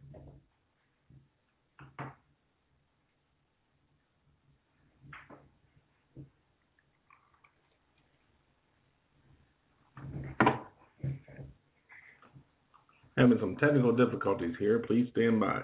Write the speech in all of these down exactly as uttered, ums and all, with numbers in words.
Having some technical difficulties here. Please stand by.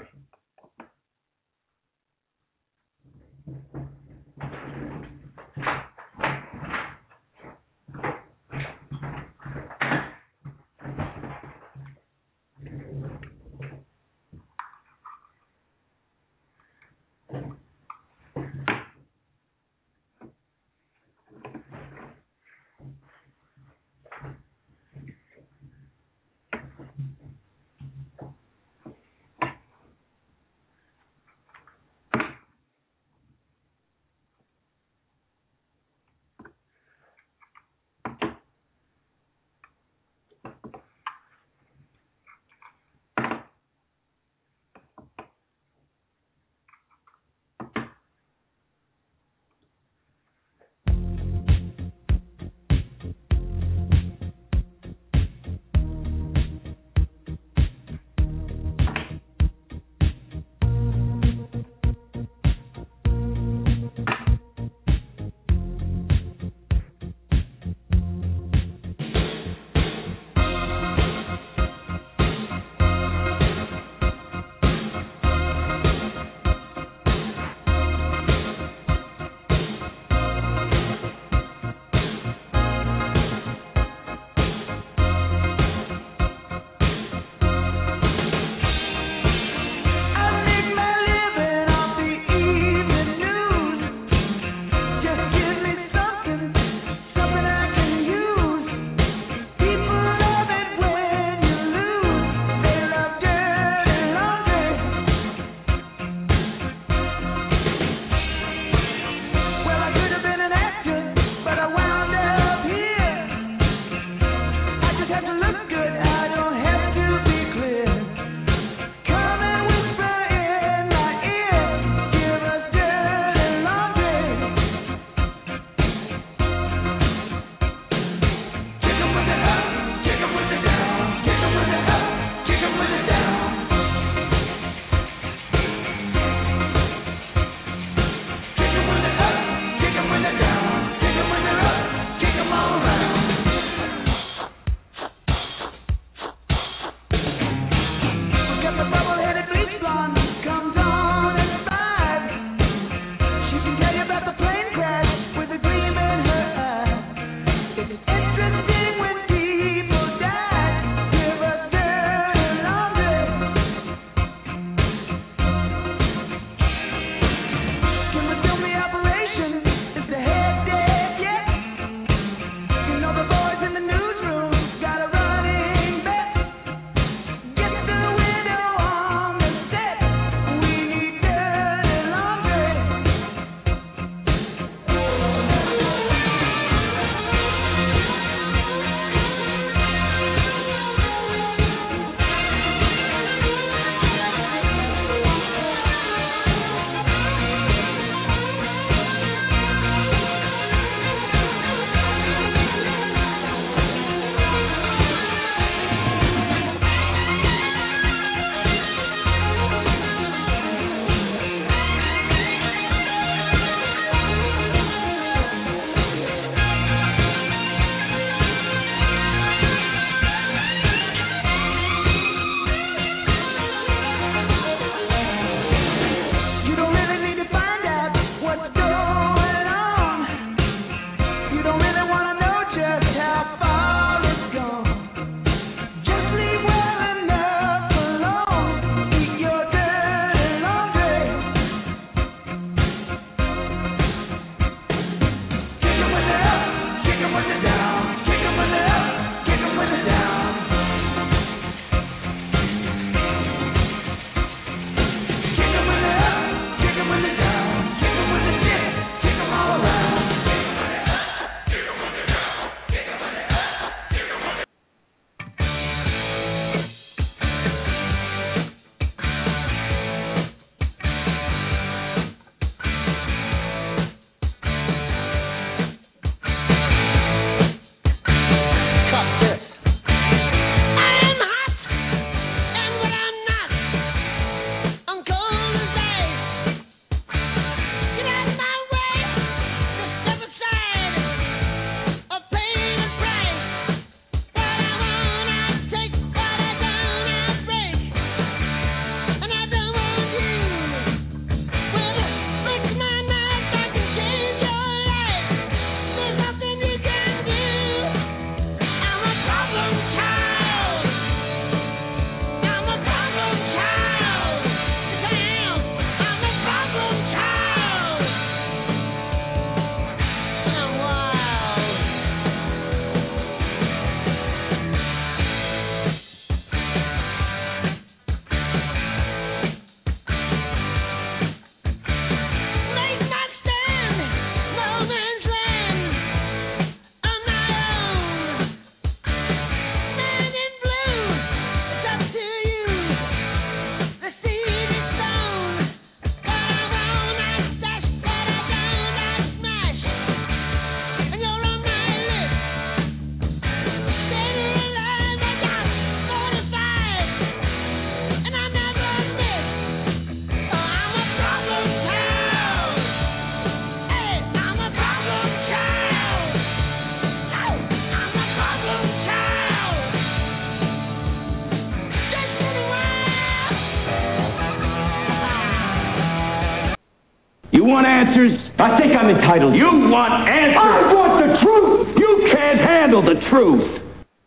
I'm entitled to. You want answers. I want the truth. You can't handle the truth.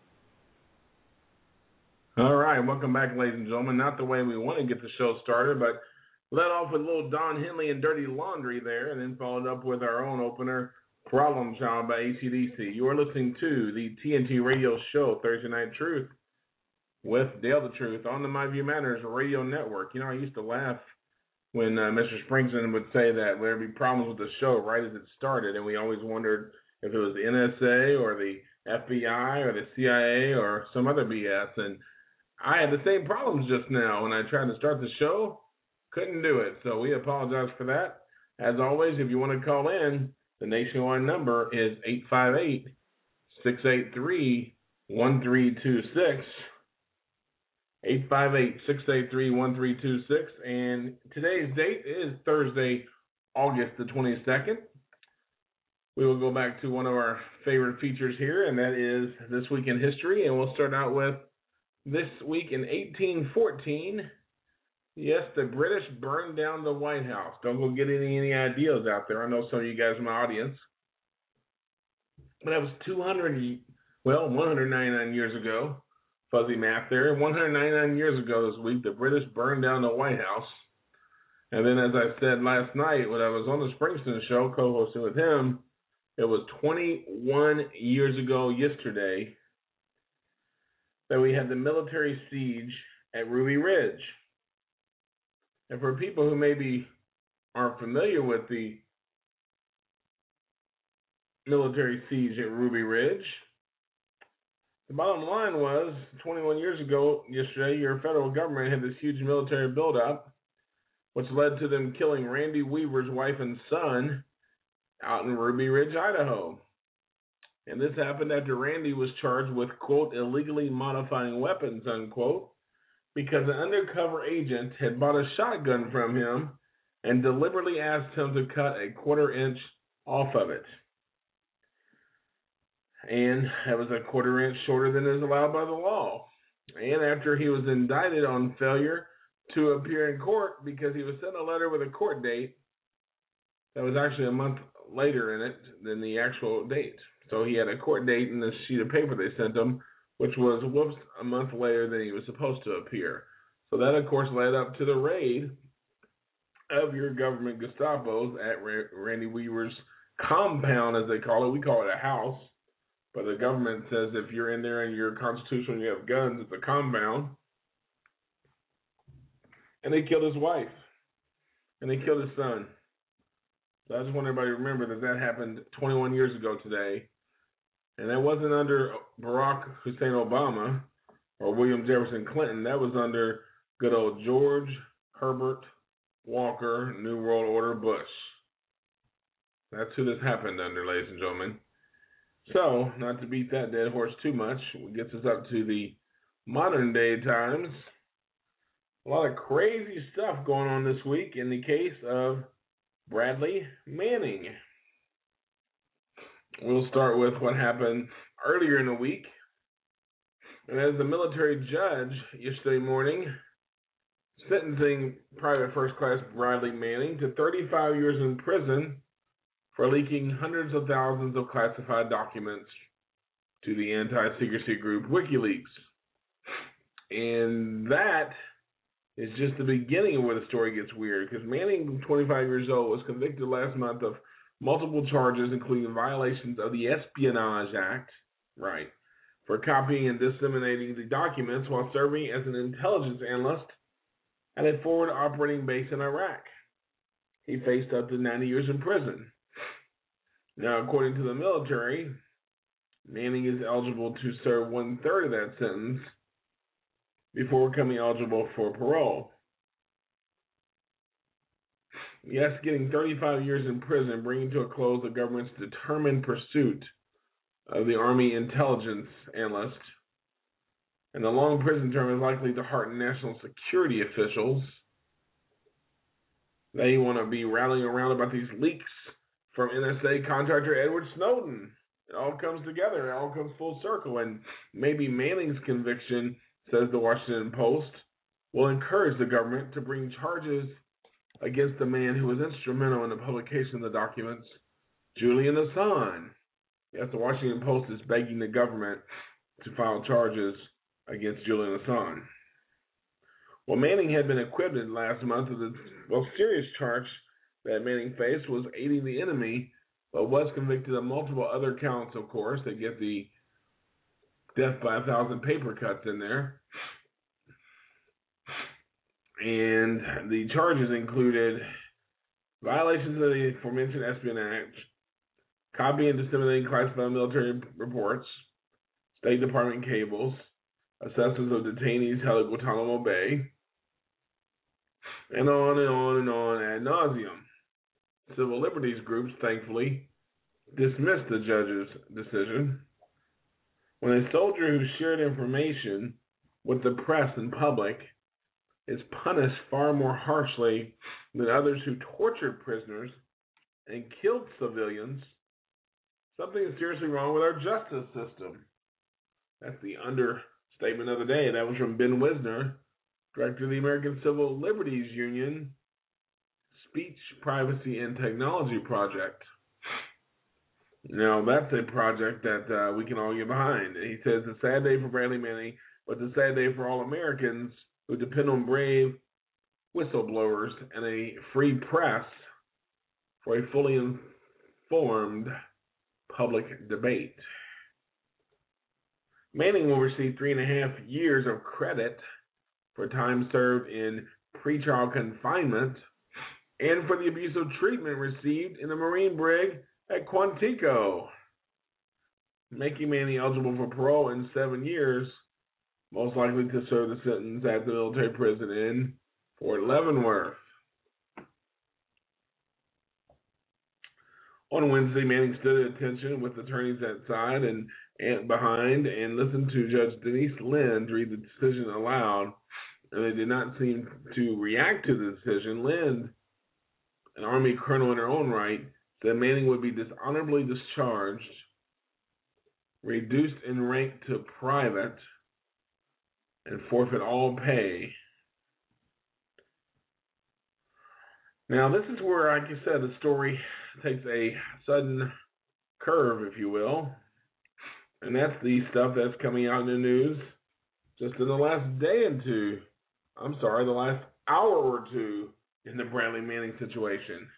All right, welcome back, ladies and gentlemen. Not the way we want to get the show started, but led off with a little Don Henley and Dirty Laundry there, and then followed up with our own opener, Problem Child by A C D C. You are listening to the T N T Radio Show, Thursday Night Truth, with Dale the Truth on the My View Matters Radio Network. You know, I used to laugh when uh, Mister Springsteen would say that there'd be problems with the show right as it started, and we always wondered if it was the N S A or the F B I or the C I A or some other B S, and I had the same problems just now when I tried to start the show. Couldn't do it, so we apologize for that. As always, if you want to call in, the nationwide number is eight five eight, six eight three, one three two six. eight five eight, six eight three, one three two six. And today's date is Thursday, August the twenty-second. We will go back to one of our favorite features here, and that is This Week in History. And we'll start out with this week in eighteen fourteen. Yes, the British burned down the White House. Don't go get any, any ideas out there. I know some of you guys in my audience. But that was two hundred, well, one hundred ninety-nine years ago. Fuzzy math there. one hundred ninety-nine years ago this week, the British burned down the White House. And then, as I said last night when I was on the Springsteen show, co-hosting with him, it was twenty-one years ago yesterday that we had the military siege at Ruby Ridge. And for people who maybe aren't familiar with the military siege at Ruby Ridge, the bottom line was, twenty-one years ago yesterday, your federal government had this huge military buildup, which led to them killing Randy Weaver's wife and son out in Ruby Ridge, Idaho. And this happened after Randy was charged with, quote, illegally modifying weapons, unquote, because an undercover agent had bought a shotgun from him and deliberately asked him to cut a quarter inch off of it. And that was a quarter inch shorter than is allowed by the law. And after he was indicted on failure to appear in court because he was sent a letter with a court date that was actually a month later in it than the actual date. So he had a court date in this sheet of paper they sent him, which was, whoops, a month later than he was supposed to appear. So that, of course, led up to the raid of your government Gestapos at Randy Weaver's compound, as they call it. We call it a house. But the government says if you're in there and you're constitutional and you have guns, it's a compound. And they killed his wife. And they killed his son. So I just want everybody to remember that that happened twenty-one years ago today. And that wasn't under Barack Hussein Obama or William Jefferson Clinton. That was under good old George Herbert Walker, New World Order Bush. That's who this happened under, ladies and gentlemen. So, not to beat that dead horse too much, it gets us up to the modern day times. A lot of crazy stuff going on this week in the case of Bradley Manning. We'll start with what happened earlier in the week. And as the military judge yesterday morning, sentencing Private First Class Bradley Manning to thirty-five years in prison for leaking hundreds of thousands of classified documents to the anti-secrecy group WikiLeaks. And that is just the beginning of where the story gets weird, because Manning, twenty-five years old, was convicted last month of multiple charges, including violations of the Espionage Act, right, for copying and disseminating the documents while serving as an intelligence analyst at a forward operating base in Iraq. He faced up to ninety years in prison. Now, according to the military, Manning is eligible to serve one-third of that sentence before becoming eligible for parole. Yes, getting thirty-five years in prison, bringing to a close the government's determined pursuit of the Army intelligence analyst. And the long prison term is likely to hearten national security officials. They want to be rallying around about these leaks from N S A contractor Edward Snowden. It all comes together. It all comes full circle. And maybe Manning's conviction, says the Washington Post, will encourage the government to bring charges against the man who was instrumental in the publication of the documents Julian Assange. Yes, the Washington Post is begging the government to file charges against Julian Assange. Well, Manning had been acquitted last month of the most serious charge that Manning faced was aiding the enemy, but was convicted of multiple other counts, of course, that get the death by a thousand paper cuts in there. And the charges included violations of the aforementioned Espionage, copying and disseminating classified military reports, State Department cables, assessments of detainees held at Guantanamo Bay, and on and on and on ad nauseum. Civil liberties groups, thankfully, dismissed the judge's decision. When a soldier who shared information with the press and public is punished far more harshly than others who tortured prisoners and killed civilians, something is seriously wrong with our justice system. That's the understatement of the day. That was from Ben Wisner, director of the American Civil Liberties Union Speech, Privacy, and Technology Project. Now, that's a project that uh, we can all get behind. He says, it's a sad day for Bradley Manning, but it's a sad day for all Americans who depend on brave whistleblowers and a free press for a fully informed public debate. Manning will receive three and a half years of credit for time served in pretrial confinement and for the abusive treatment received in the Marine brig at Quantico, making Manning eligible for parole in seven years, most likely to serve the sentence at the military prison in Fort Leavenworth. On Wednesday, Manning stood at attention with attorneys at side and, and behind and listened to Judge Denise Lind read the decision aloud, and they did not seem to react to the decision. Lind, an Army colonel in her own right, said Manning would be dishonorably discharged, reduced in rank to private, and forfeit all pay. Now, this is where, like you said, the story takes a sudden curve, if you will, and that's the stuff that's coming out in the news just in the last day and two. I'm sorry, the last hour or two in the Bradley Manning situation.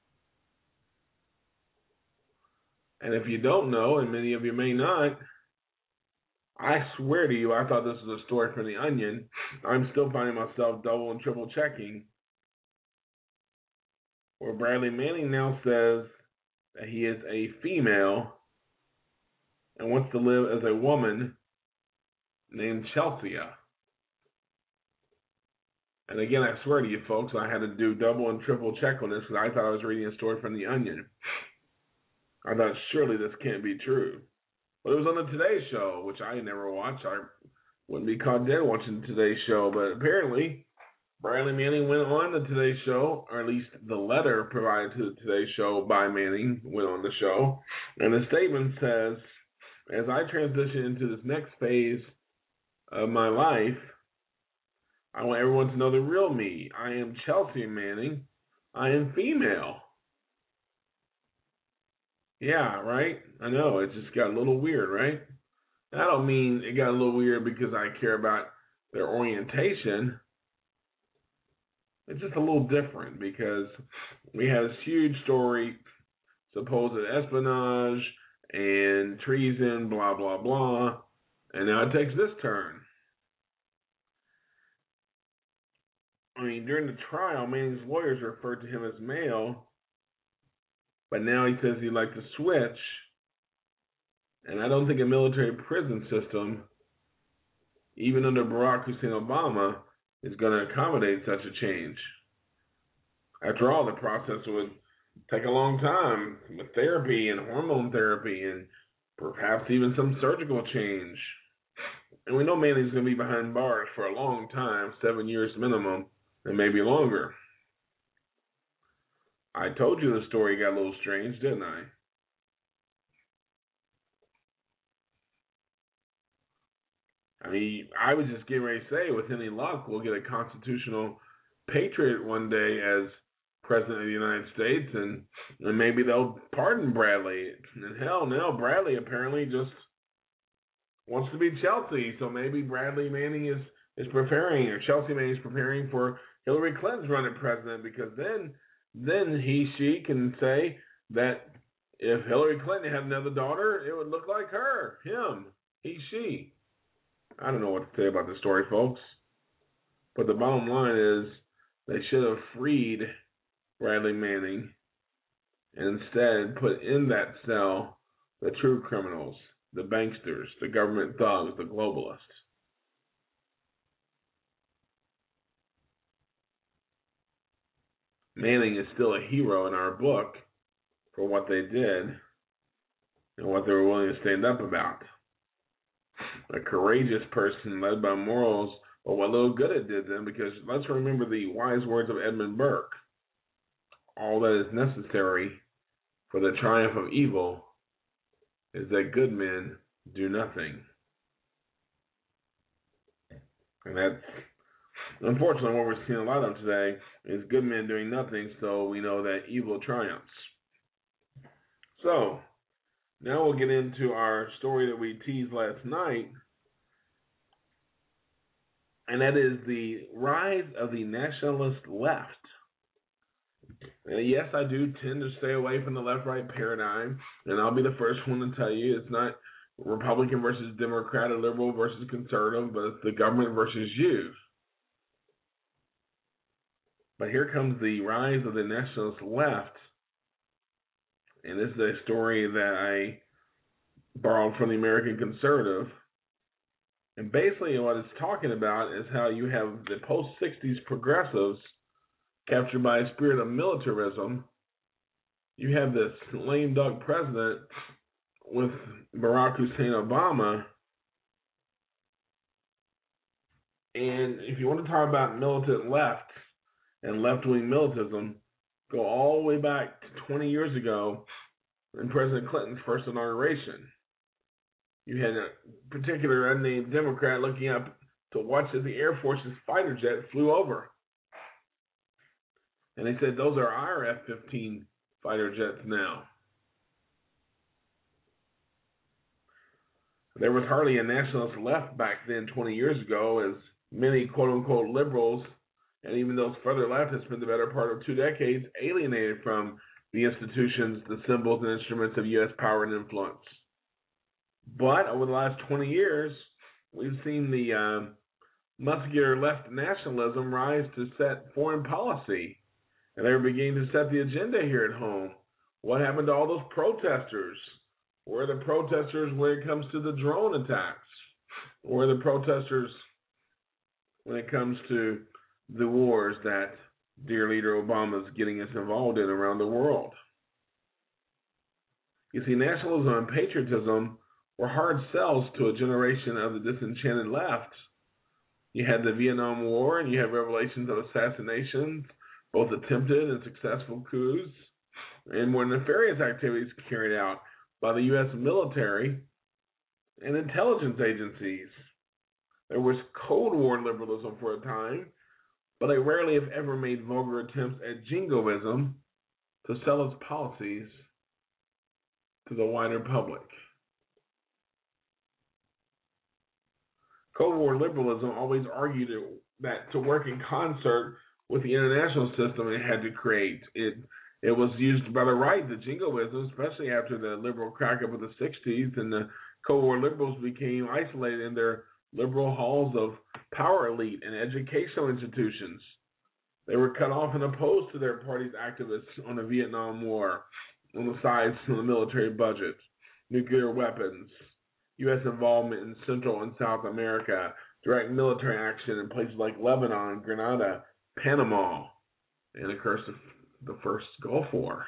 And if you don't know, and many of you may not, I swear to you, I thought this was a story from The Onion. I'm still finding myself double and triple checking, where Bradley Manning now says that he is a female and wants to live as a woman named Chelsea. And again, I swear to you folks, I had to do double and triple check on this because I thought I was reading a story from The Onion. I thought, surely this can't be true. But it was on the Today Show, which I never watched. I wouldn't be caught dead watching the Today Show. But apparently, Bradley Manning went on the Today Show, or at least the letter provided to the Today Show by Manning went on the show. And the statement says, as I transition into this next phase of my life, I want everyone to know the real me. I am Chelsea Manning. I am female. Yeah, right? I know, it just got a little weird, right? I don't mean it got a little weird because I care about their orientation. It's just a little different because we had this huge story, supposed espionage and treason, blah, blah, blah, and now it takes this turn. I mean, during the trial, Manning's lawyers referred to him as male, but now he says he'd like to switch. And I don't think a military prison system, even under Barack Hussein Obama, is going to accommodate such a change. After all, the process would take a long time with therapy and hormone therapy and perhaps even some surgical change. And we know Manning's going to be behind bars for a long time, seven years minimum, and maybe longer. I told you the story got a little strange, didn't I? I mean, I was just getting ready to say, with any luck, we'll get a constitutional patriot one day as president of the United States, and, and maybe they'll pardon Bradley. And hell, now Bradley apparently just wants to be Chelsea, so maybe Bradley Manning is, is preparing, or Chelsea Manning is preparing for Hillary Clinton's running president, because then then he, she can say that if Hillary Clinton had another daughter, it would look like her, him, he, she. I don't know what to say about this story, folks. But the bottom line is they should have freed Bradley Manning and instead put in that cell the true criminals, the banksters, the government thugs, the globalists. Manning is still a hero in our book for what they did and what they were willing to stand up about. A courageous person led by morals, or what little good it did them, because let's remember the wise words of Edmund Burke. All that is necessary for the triumph of evil is that good men do nothing. And that's unfortunately what we're seeing a lot of today, is good men doing nothing, so we know that evil triumphs. So, now we'll get into our story that we teased last night, and that is the rise of the nationalist left. And yes, I do tend to stay away from the left-right paradigm, and I'll be the first one to tell you it's not Republican versus Democrat or liberal versus conservative, but it's the government versus you. But here comes the rise of the nationalist left, and this is a story that I borrowed from the American Conservative. And basically what it's talking about is how you have the post-sixties progressives captured by a spirit of militarism. You have this lame duck president with Barack Hussein Obama. And if you want to talk about militant left and left-wing militism, go all the way back to twenty years ago in President Clinton's first inauguration. You had a particular unnamed Democrat looking up to watch as the Air Force's fighter jet flew over. And they said, those are our F fifteen fighter jets now. There was hardly a nationalist left back then twenty years ago, as many quote-unquote liberals, and even those further left, have spent the better part of two decades alienated from the institutions, the symbols, and instruments of U S power and influence. But over the last twenty years, we've seen the uh, muscular left nationalism rise to set foreign policy. And they're beginning to set the agenda here at home. What happened to all those protesters? Where are the protesters when it comes to the drone attacks? Where are the protesters when it comes to the wars that dear leader Obama is getting us involved in around the world? You see, nationalism and patriotism were hard sells to a generation of the disenchanted left. You had the Vietnam War, and you had revelations of assassinations, both attempted and successful coups, and more nefarious activities carried out by the U S military and intelligence agencies. There was Cold War liberalism for a time, but they rarely, if ever, made vulgar attempts at jingoism to sell its policies to the wider public. Cold War liberalism always argued that to work in concert with the international system it had to create. It it was used by the right, the jingoism, especially after the liberal crack-up of the sixties, and the Cold War liberals became isolated in their liberal halls of power elite and educational institutions. They were cut off and opposed to their party's activists on the Vietnam War, on the sides of the military budget, nuclear weapons, U S involvement in Central and South America, direct military action in places like Lebanon, Grenada, Panama, and of course the first Gulf War.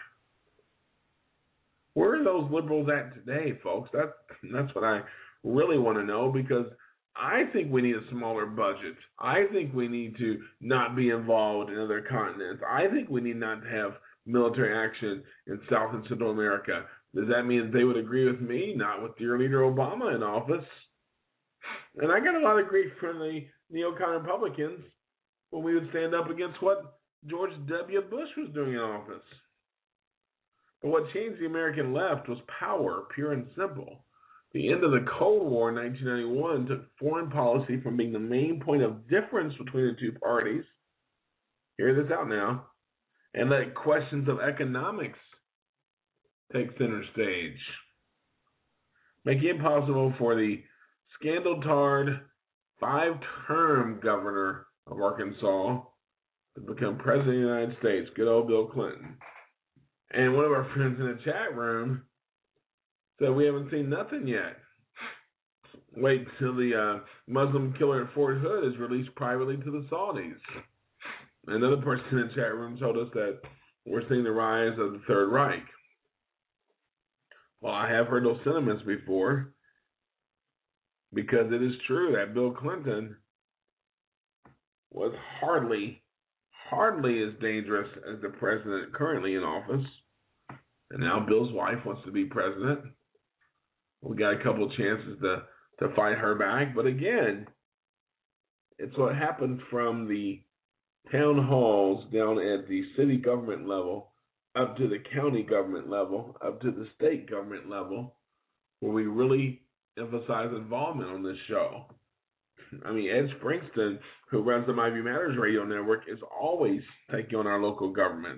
Where are those liberals at today, folks? That's, that's what I really want to know, because I think we need a smaller budget. I think we need to not be involved in other continents. I think we need not to have military action in South and Central America. Does that mean they would agree with me? Not with dear leader Obama in office. And I got a lot of grief from the neocon Republicans when we would stand up against what George W. Bush was doing in office. But what changed the American left was power, pure and simple. The end of the Cold War in nineteen ninety-one took foreign policy from being the main point of difference between the two parties, hear this out now, and let questions of economics take center stage, making it possible for the scandal-tarred five-term governor of Arkansas to become president of the United States, good old Bill Clinton. And one of our friends in the chat room said, we haven't seen nothing yet. Wait till the uh, Muslim killer at Fort Hood is released privately to the Saudis. Another person in the chat room told us that we're seeing the rise of the Third Reich. Well, I have heard those sentiments before, because it is true that Bill Clinton was hardly, hardly as dangerous as the president currently in office. And now Bill's wife wants to be president. We got a couple of chances to, to fight her back. But again, it's what happened from the town halls down at the city government level, up to the county government level, up to the state government level, where we really emphasize involvement on this show. I mean, Ed Springston, who runs the My View Matters radio network, is always taking on our local government.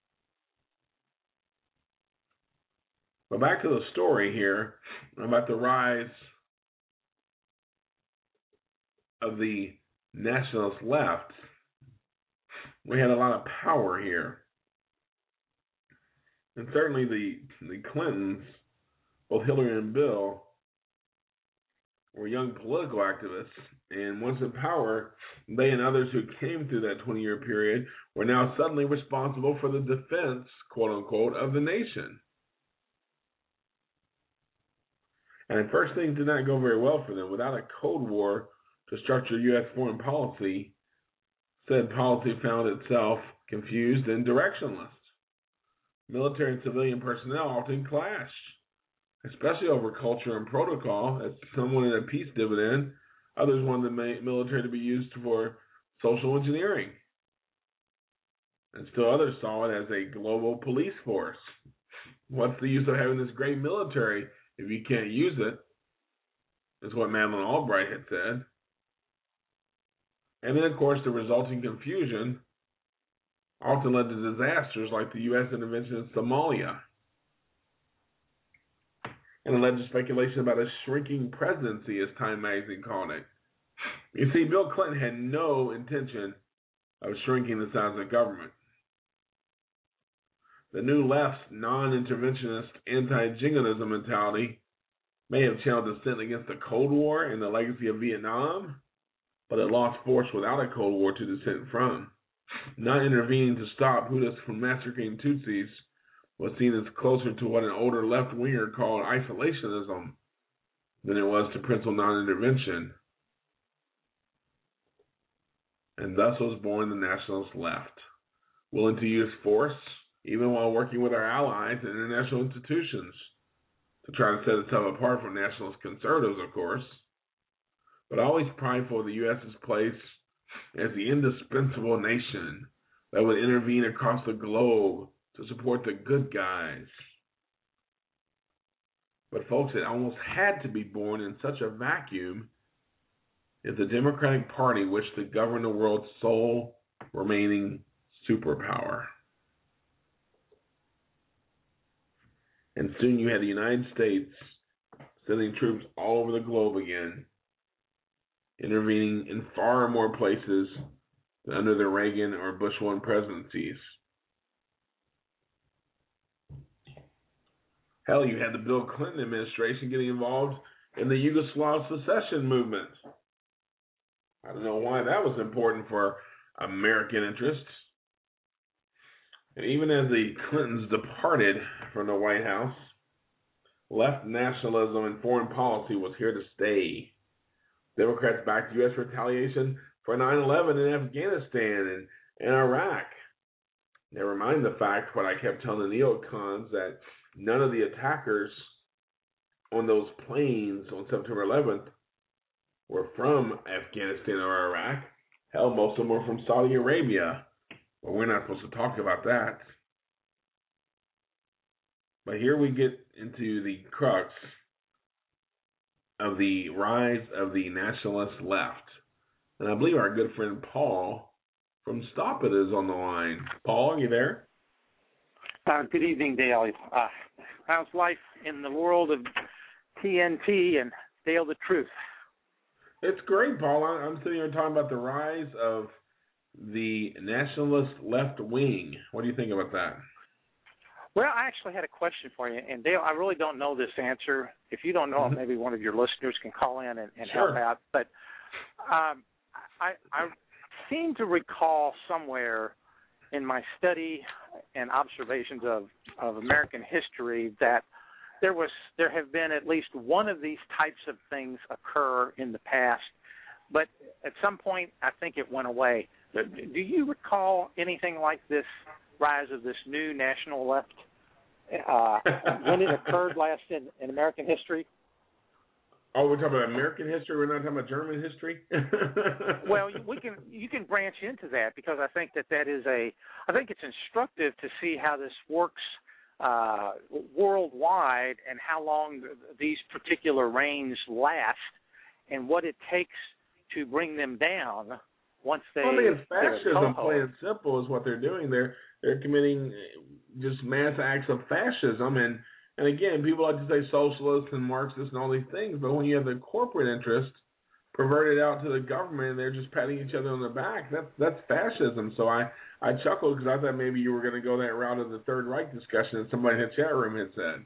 But back to the story here about the rise of the nationalist left. We had a lot of power here. And certainly the, the Clintons, both Hillary and Bill, were young political activists. And once in power, they and others who came through that twenty-year period were now suddenly responsible for the defense, quote-unquote, of the nation. And at first, things did not go very well for them. Without a Cold War to structure U S foreign policy, said policy found itself confused and directionless. Military and civilian personnel often clashed, especially over culture and protocol, as some wanted a peace dividend, others wanted the military to be used for social engineering. And still others saw it as a global police force. What's the use of having this great military if you can't use it? Is what Madeleine Albright had said. And then, of course, the resulting confusion often led to disasters like the U S intervention in Somalia. And it led to speculation about a shrinking presidency, as Time magazine called it. You see, Bill Clinton had no intention of shrinking the size of government. The new left's non-interventionist, anti-jingoism mentality may have channeled dissent against the Cold War and the legacy of Vietnam, but it lost force without a Cold War to dissent from. Not intervening to stop Hutus from massacring Tutsis was seen as closer to what an older left-winger called isolationism than it was to principled non-intervention. And thus was born the nationalist left, willing to use force, even while working with our allies and international institutions, to try to set itself apart from nationalist conservatives, of course, but always prideful of the U S's place as the indispensable nation that would intervene across the globe to support the good guys. But folks, it almost had to be born in such a vacuum if the Democratic Party wished to govern the world's sole remaining superpower. And soon you had the United States sending troops all over the globe again, intervening in far more places than under the Reagan or Bush one presidencies. Hell, you had the Bill Clinton administration getting involved in the Yugoslav secession movement. I don't know why that was important for American interests. And even as the Clintons departed from the White House, left nationalism and foreign policy was here to stay. Democrats backed U S retaliation for nine eleven in Afghanistan and, and Iraq. Never mind the fact, what I kept telling the neocons, that none of the attackers on those planes on September eleventh were from Afghanistan or Iraq. Hell, most of them were from Saudi Arabia. Well, we're not supposed to talk about that. But here we get into the crux of the rise of the nationalist left. And I believe our good friend Paul from Stop It is on the line. Paul, are you there? Uh, good evening, Dale. Uh, how's life in the world of T N T and Dale the Truth? It's great, Paul. I'm sitting here talking about the rise of the nationalist left wing. What do you think about that? Well, I actually had a question for you. And, Dale, I really don't know this answer. If you don't know mm-hmm. it, maybe one of your listeners can call in and, and sure. help out. But um, I, I seem to recall somewhere in my study and observations of, of American history that there was there have been at least one of these types of things occur in the past, but at some point I think it went away. Do you recall anything like this rise of this new national left uh, when it occurred last in, in American history? Oh, we're talking about American history. We're not talking about German history. Well, we can you can branch into that because I think that that is a I think it's instructive to see how this works uh, worldwide and how long these particular reigns last and what it takes to bring them down once they. Well, I mean, it's fascism, plain and simple, is what they're doing. They're they're committing just mass acts of fascism, and and again, people like to say socialists and Marxists and all these things, but when you have the corporate interest perverted out to the government and they're just patting each other on the back, that's that's fascism. So I, I chuckled because I thought maybe you were going to go that route of the Third Reich discussion that somebody in the chat room had said.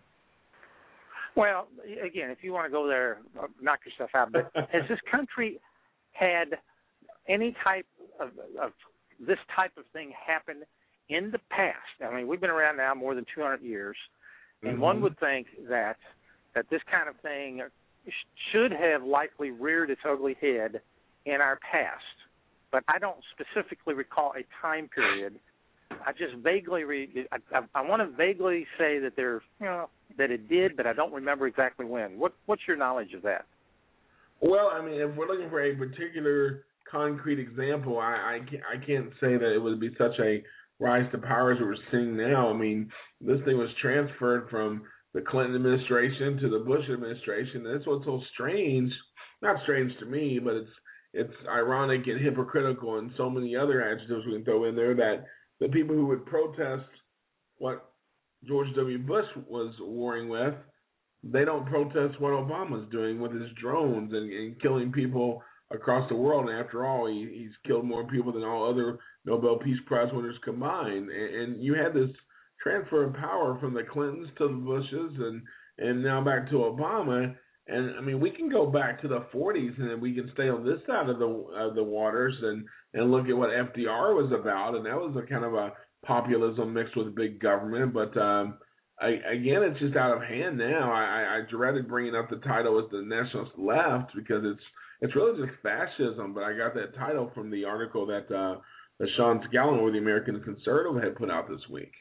Well, again, if you want to go there, knock yourself out. But has this country had any type of, of this type of thing happen in the past? I mean, we've been around now more than two hundred years. And mm-hmm. one would think that that this kind of thing should have likely reared its ugly head in our past. But I don't specifically recall a time period. I just vaguely read. I, I, I want to vaguely say that there, you know, that it did, but I don't remember exactly when. What What's your knowledge of that? Well, I mean, if we're looking for a particular concrete example, I I can't, I can't say that it would be such a rise to power as we're seeing now. I mean, this thing was transferred from the Clinton administration to the Bush administration. And that's what's so strange. Not strange to me, but it's it's ironic and hypocritical and so many other adjectives we can throw in there that the people who would protest what George W. Bush was warring with, they don't protest what Obama's doing with his drones and, and killing people across the world. And after all, he, he's killed more people than all other Nobel Peace Prize winners combined. And, and you had this transfer of power from the Clintons to the Bushes and, and now back to Obama. And, I mean, we can go back to the forties and then we can stay on this side of the of the waters and, and look at what F D R was about. And that was a kind of a populism mixed with big government. But, um, I, again, it's just out of hand now. I, I dreaded bringing up the title as the nationalist left because it's It's really just fascism, but I got that title from the article that uh, that Sean Scallon with the American Conservative had put out this week.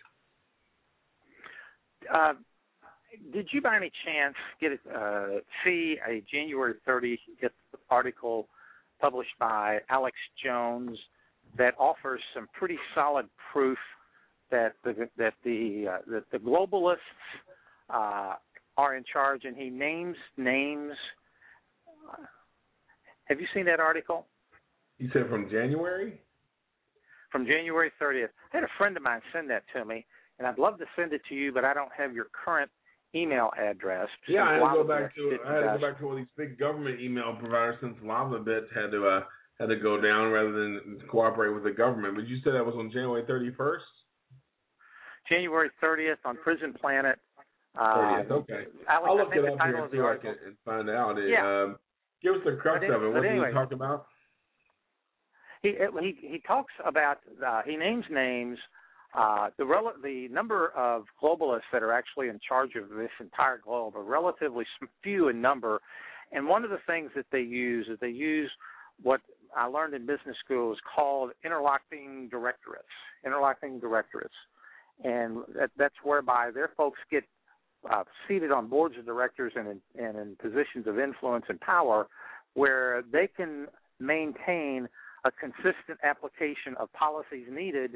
Uh, did you by any chance get uh, see a January thirtieth article published by Alex Jones that offers some pretty solid proof that the that the uh, that the globalists uh, are in charge, and he names names. Uh, Have you seen that article? You said from January? From January thirtieth. I had a friend of mine send that to me, and I'd love to send it to you, but I don't have your current email address. Yeah, I had to go back to I had to go back to all these big government email providers since LavaBits had to uh, had to go down rather than cooperate with the government. But you said that was on January thirty-first? January thirtieth on Prison Planet. thirtieth, okay. Alex, I'll look it up here and see what I can and find out. It, yeah. Um, Give us the crux but of it. What anyway, did he talk about? He he he talks about uh, he names names uh, the rel- the number of globalists that are actually in charge of this entire globe are relatively few in number, and one of the things that they use is they use what I learned in business school is called interlocking directorates. Interlocking directorates, and that, that's whereby their folks get Uh, seated on boards of directors and in, and in positions of influence and power where they can maintain a consistent application of policies needed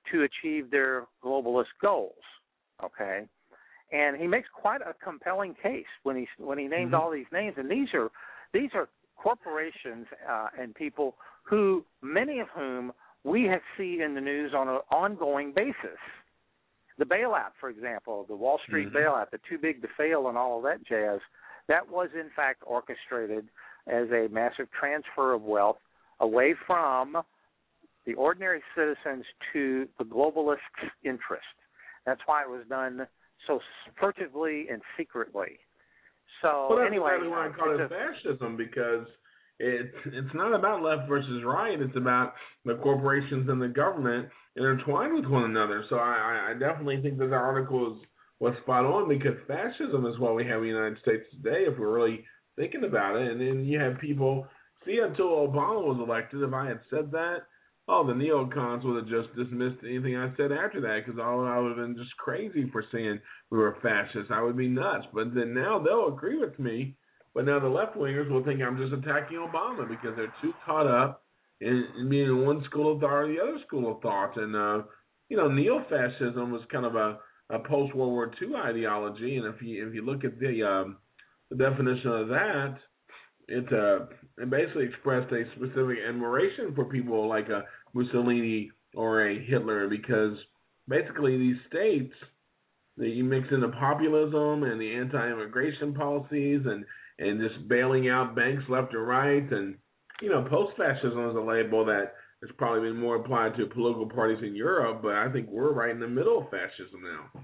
to achieve their globalist goals. Okay, and he makes quite a compelling case when he when he named mm-hmm. all these names, and these are these are corporations uh, and people who, many of whom we have seen in the news on an ongoing basis. The bailout, for example, the Wall Street mm-hmm. bailout, the too big to fail and all of that jazz, that was in fact orchestrated as a massive transfer of wealth away from the ordinary citizens to the globalists' interest. That's why it was done so furtively and secretly. So well, that's anyway, exactly why I call it a, fascism, because it's it's not about left versus right. It's about the corporations and the government intertwined with one another. So I, I definitely think that the article is, was spot on, because fascism is what we have in the United States today, if we're really thinking about it. And then you have people, see, until Obama was elected, if I had said that, oh, the neocons would have just dismissed anything I said after that, because all I would have been just crazy for saying we were fascists. I would be nuts. But then now they'll agree with me. But now the left-wingers will think I'm just attacking Obama because they're too caught up in, in being in one school of thought or the other school of thought. And, uh, you know, neo-fascism was kind of a, a post-World War Two ideology. And if you if you look at the, um, the definition of that, it, uh, it basically expressed a specific admiration for people like a Mussolini or a Hitler, because basically these states that you mix in the populism and the anti-immigration policies and, and just bailing out banks left and right. And, you know, post-fascism is a label that has probably been more applied to political parties in Europe, but I think we're right in the middle of fascism now.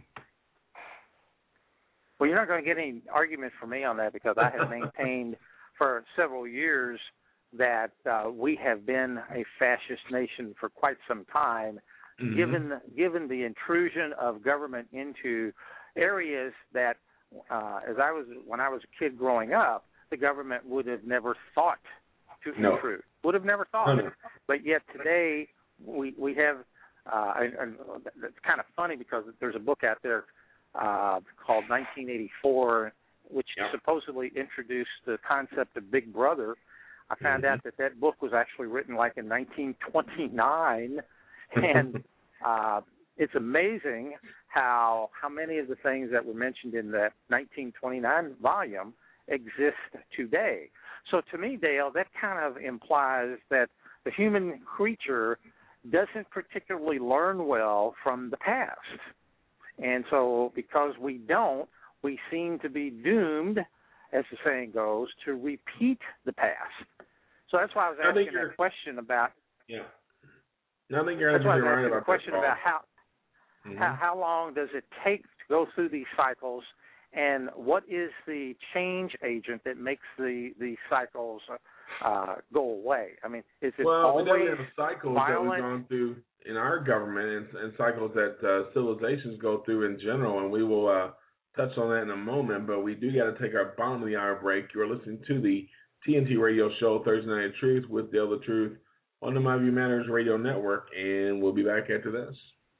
Well, you're not going to get any argument from me on that, because I have maintained for several years that uh, we have been a fascist nation for quite some time, mm-hmm. given given the intrusion of government into areas that, uh, as I was when I was a kid growing up, the government would have never thought to no. intrude. Would have never thought. No. But yet today we we have. Uh, and, and it's kind of funny, because there's a book out there uh, called nineteen eighty-four, which yeah. supposedly introduced the concept of Big Brother. I found mm-hmm. out that that book was actually written like in nineteen twenty-nine, and uh, it's amazing how how many of the things that were mentioned in that nineteen twenty-nine volume exist today. So to me, Dale, that kind of implies that the human creature doesn't particularly learn well from the past. And so because we don't, we seem to be doomed, as the saying goes, to repeat the past. So that's why I was asking I that question about. Yeah. I think you're that's why I was right asking about the question about how, mm-hmm. how how long does it take to go through these cycles, and what is the change agent that makes the the cycles uh, go away? I mean, is it well, always we know we have cycles violent? that we've gone through in our government, and, and cycles that uh, civilizations go through in general, and we will uh, touch on that in a moment. But we do got to take our bottom of the hour break. You're listening to the T N T Radio Show, Thursday Night Truth, with Dale the Truth on the My View Matters Radio Network, and we'll be back after this.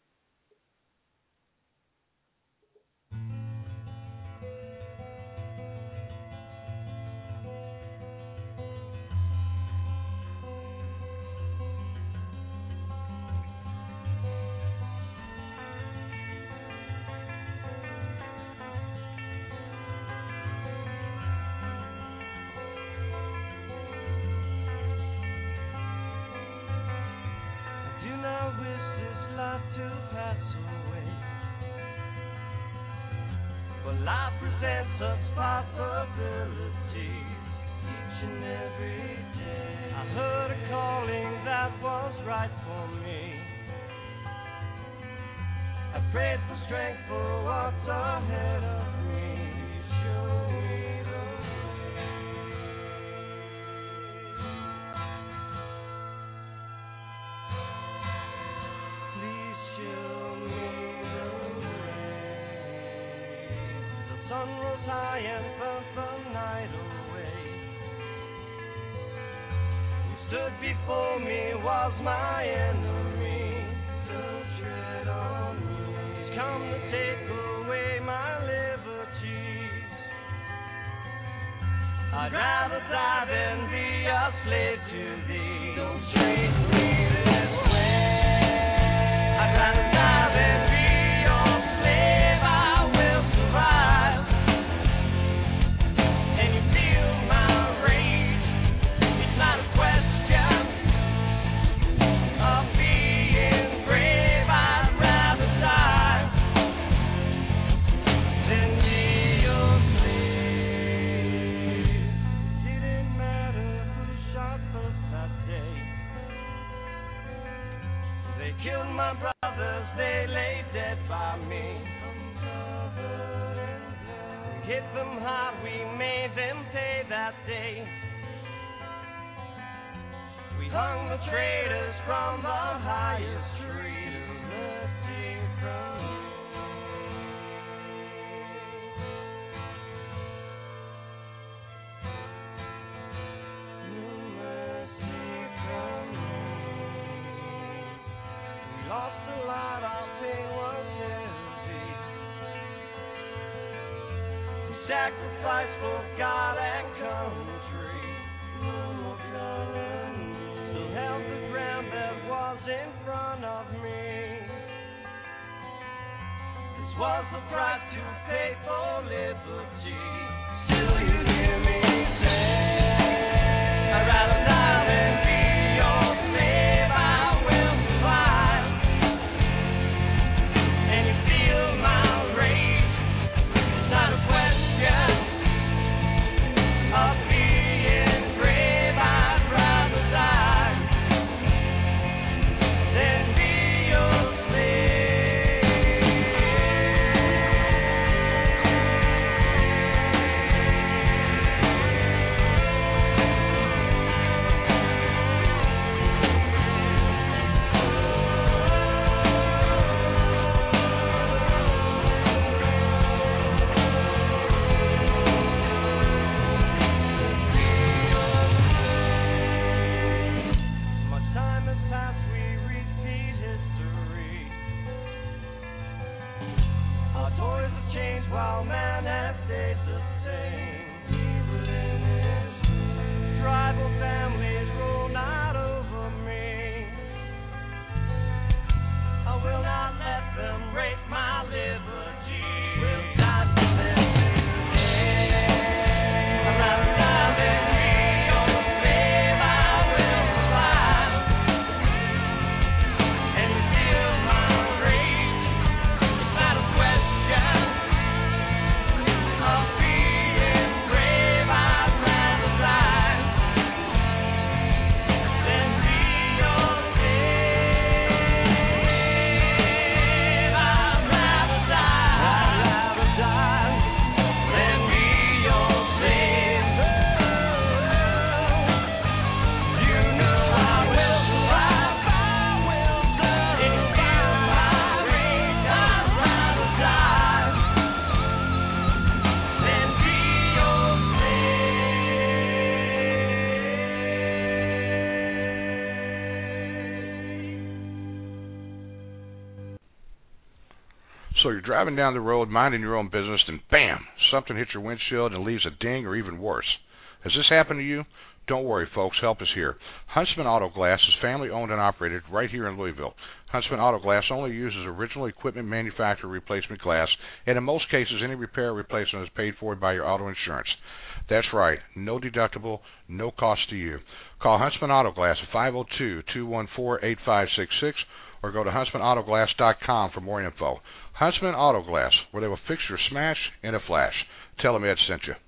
Life presents such possibilities each and every day. I heard a calling that was right for me. I prayed for strength for what's ahead of me. Show me the way. Please show me the way. The sun rose high and burnt the night away. Who stood before me was my enemy. Don't tread on me. He's come to take away my liberties. I'd rather die than be a slave to thee. Don't treat me this way. I'd rather hit them hard, we made them pay that day. We hung the traitors from the highest tree. Mercy from you. Mercy from you. We lost a lot, our pain was heavy. We sacrificed for God and country. No more colony. Still held the ground that was in front of me. This was the price to pay for liberty. Still you hear me say, I'd rather die than be your slave. I will survive. And you feel my rage. It's not a question of being brave. I'd rather die than be your Much time has passed, we repeat history. Our toys have changed while man has stayed the same. Evil in his tribal families rule not over me. I will not let them rape my liberty. We'll die today. I'd rather die than be your slave. I will survive. And you feel my rage. It's not a question of being brave. I'd rather die than be your slave. I'd rather die. I'd rather die than be your slave. You know I will survive. I will die. And you feel my rage. I'd rather die than be your So you're driving down the road, minding your own business, and bam, something hits your windshield and leaves a ding or even worse. Has this happened to you? Don't worry, folks. Help is here. Huntsman Auto Glass is family-owned and operated right here in Louisville. Huntsman Auto Glass only uses original equipment manufacturer replacement glass, and in most cases, any repair or replacement is paid for by your auto insurance. That's right. No deductible, no cost to you. Call Huntsman Auto Glass at five oh two, two one four, eight five six six or go to huntsman auto glass dot com for more info. Huntsman Auto Glass, where they will fix your smash in a flash. Tell them Ed sent you.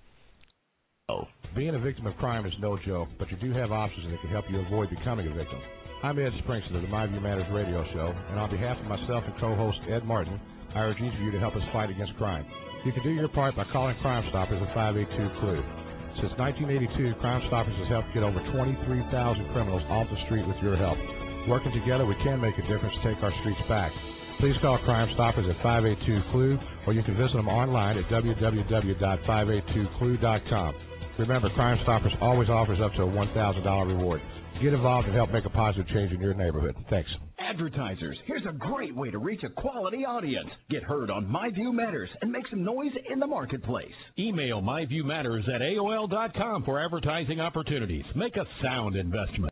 Being a victim of crime is no joke, but you do have options that can help you avoid becoming a victim. I'm Ed Springston of the My View Matters radio show, and on behalf of myself and co-host Ed Martin, I urge each of you to help us fight against crime. You can do your part by calling Crime Stoppers at five eight two, C L U E. Since nineteen eighty-two, Crime Stoppers has helped get over twenty-three thousand criminals off the street with your help. Working together, we can make a difference to take our streets back. Please call Crime Stoppers at five eight two, C L U E, or you can visit them online at w w w dot five eight two C L U E dot com. Remember, Crime Stoppers always offers up to a one thousand dollars reward. Get involved and help make a positive change in your neighborhood. Thanks. Advertisers, here's a great way to reach a quality audience. Get heard on My View Matters and make some noise in the marketplace. Email myviewmatters at A O L dot com for advertising opportunities. Make a sound investment.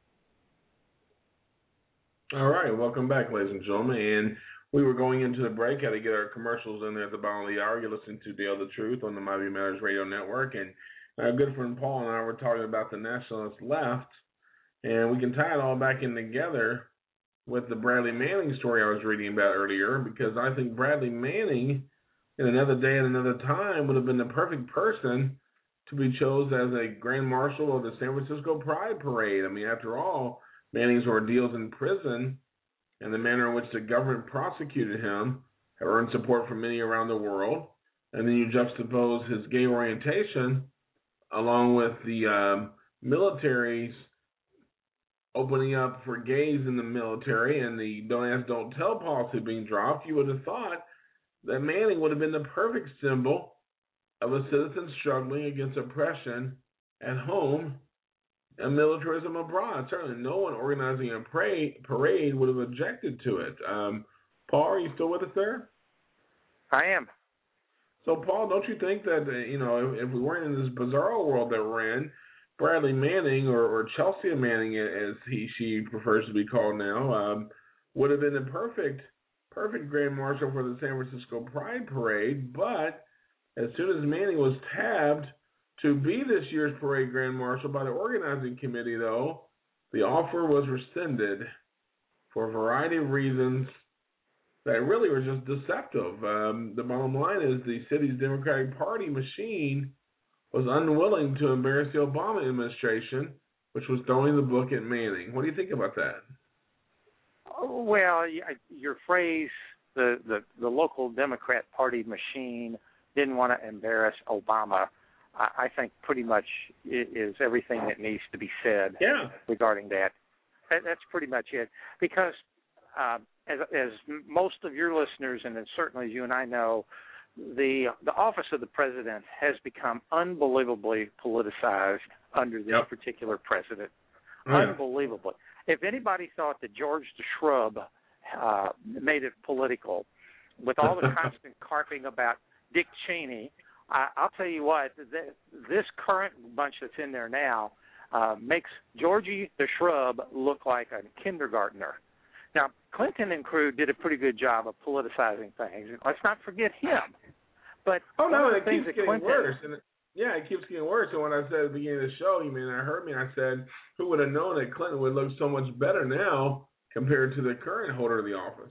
All right, welcome back, ladies and gentlemen. And we were going into the break. Had to get our commercials in there at the bottom of the hour. You're listening to Dale the Truth on the My View Matters Radio Network. And our good friend Paul and I were talking about the nationalist left. And we can tie it all back in together with the Bradley Manning story I was reading about earlier, because I think Bradley Manning, in another day and another time, would have been the perfect person to be chosen as a Grand Marshal of the San Francisco Pride Parade. I mean, after all, Manning's ordeals in prison and the manner in which the government prosecuted him have earned support from many around the world. and then you juxtapose his gay orientation along with the um, military's opening up for gays in the military and the don't ask, don't tell policy being dropped, you would have thought that Manning would have been the perfect symbol of a citizen struggling against oppression at home and militarism abroad. Certainly no one organizing a parade, parade would have objected to it. Um, Paul, are you still with us there? I am. So, Paul, don't you think that, uh, you know, if, if we weren't in this bizarro world that we're in, Bradley Manning, or, or Chelsea Manning, as he she prefers to be called now, um, would have been the perfect, perfect Grand Marshal for the San Francisco Pride Parade, but as soon as Manning was tabbed to be this year's parade Grand Marshal by the organizing committee, though, the offer was rescinded for a variety of reasons that really were just deceptive. Um, the bottom line is the city's Democratic Party machine was unwilling to embarrass the Obama administration, which was throwing the book at Manning. What do you think about that? Well, your phrase, the, the, the local Democrat Party machine didn't want to embarrass Obama, I think pretty much is everything that needs to be said yeah. regarding that. That's pretty much it. Because uh, as, as most of your listeners, and certainly you and I know, the the office of the president has become unbelievably politicized under this yep. particular president. Right. Unbelievably. If anybody thought that George the Shrub uh, made it political, with all the constant carping about Dick Cheney, I, I'll tell you what, th- this current bunch that's in there now uh, makes Georgie the Shrub look like a kindergartner. Now, Clinton and crew did a pretty good job of politicizing things. Let's not forget him. But oh no, it keeps getting Clinton, worse. And it, yeah, it keeps getting worse. And when I said at the beginning of the show, you mean I heard me? I said, who would have known that Clinton would look so much better now compared to the current holder of the office?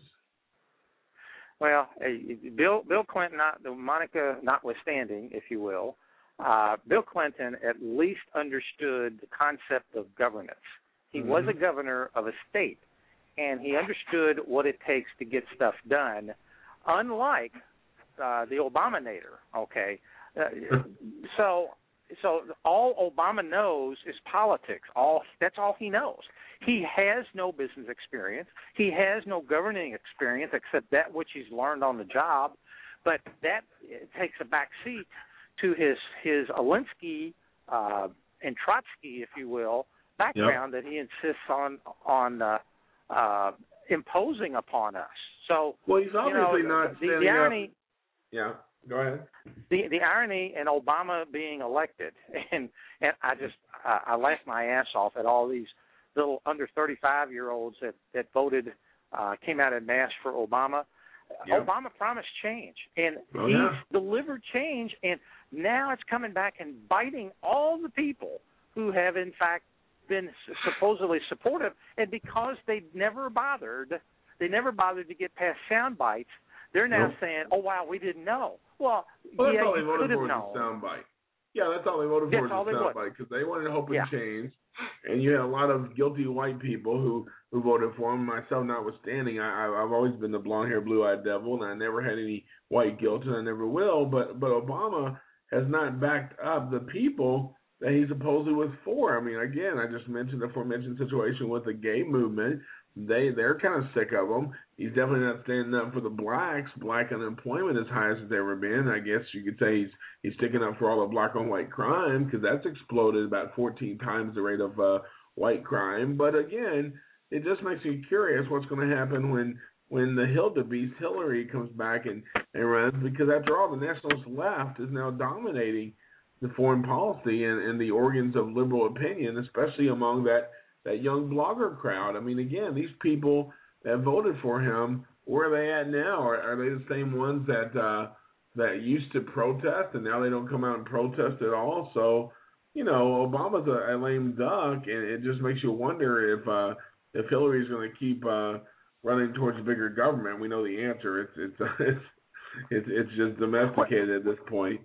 Well, Bill Bill Clinton, not the Monica notwithstanding, if you will, uh, Bill Clinton at least understood the concept of governance. He mm-hmm. was a governor of a state, and he understood what it takes to get stuff done, unlike uh, the Obamanator, okay? Uh, so so all Obama knows is politics. All That's all he knows. He has no business experience. He has no governing experience except that which he's learned on the job. But that takes a back seat to his his Alinsky uh, and Trotsky, if you will, background yep. that he insists on on uh, uh, imposing upon us. So well, he's obviously you know, not the, the irony. Up. Yeah, go ahead. The the irony in Obama being elected, and and I just I, I laughed my ass off at all these little under thirty-five-year-olds that, that voted, uh, came out en masse for Obama. Yep. Obama promised change, and oh, he's yeah. delivered change, and now it's coming back and biting all the people who have, in fact, been supposedly supportive, and because they never bothered, they never bothered to get past sound bites, they're now nope. saying, oh, wow, we didn't know. Well, well yeah, that's all you they could have voted known. for was a sound bite. Yeah, that's all they voted for was a sound bite, because they wanted hope and yeah. change. And you had a lot of guilty white people who, who voted for him, myself notwithstanding. I, I, I've always been the blonde-haired, blue-eyed devil, and I never had any white guilt, and I never will. But but Obama has not backed up the people that he supposedly was for. I mean, again, I just mentioned the aforementioned situation with the gay movement. They, they're kind of sick of him. He's definitely not standing up for the blacks. Black unemployment is high as it's ever been. I guess you could say he's he's sticking up for all the black-on-white crime, because that's exploded about fourteen times the rate of uh, white crime. But again, it just makes you curious what's going to happen when when the Hildebeest Hillary comes back and, and runs, because after all, the nationalist left is now dominating the foreign policy and, and the organs of liberal opinion, especially among that that young blogger crowd. I mean, again, these people that voted for him, where are they at now? Are, are they the same ones that uh, that used to protest and now they don't come out and protest at all? So, you know, Obama's a, a lame duck, and it just makes you wonder if uh, if Hillary's going to keep uh, running towards bigger government. We know the answer. It's it's it's it's, it's just domesticated at this point.